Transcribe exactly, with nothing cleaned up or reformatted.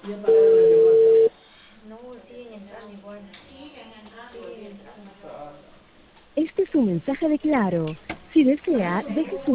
No, siguen entrando igual. Siguen entrando. Este es un mensaje de Claro. Si desea, deje su